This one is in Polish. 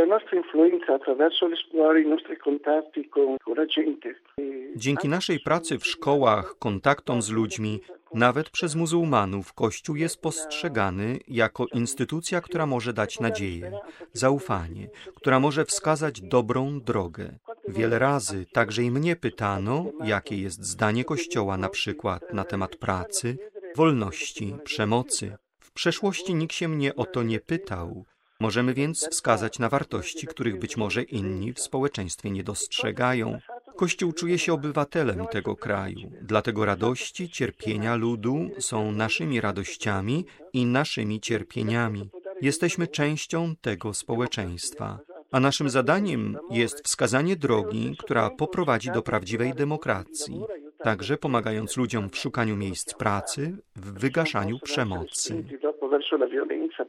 Dzięki naszej pracy w szkołach, kontaktom z ludźmi, nawet przez muzułmanów, Kościół jest postrzegany jako instytucja, która może dać nadzieję, zaufanie, która może wskazać dobrą drogę. Wiele razy także i mnie pytano, jakie jest zdanie Kościoła na przykład na temat pracy, wolności, przemocy. W przeszłości nikt się mnie o to nie pytał. Możemy więc wskazać na wartości, których być może inni w społeczeństwie nie dostrzegają. Kościół czuje się obywatelem tego kraju, dlatego radości, cierpienia ludu są naszymi radościami i naszymi cierpieniami. Jesteśmy częścią tego społeczeństwa. A naszym zadaniem jest wskazanie drogi, która poprowadzi do prawdziwej demokracji, także pomagając ludziom w szukaniu miejsc pracy, w wygaszaniu przemocy.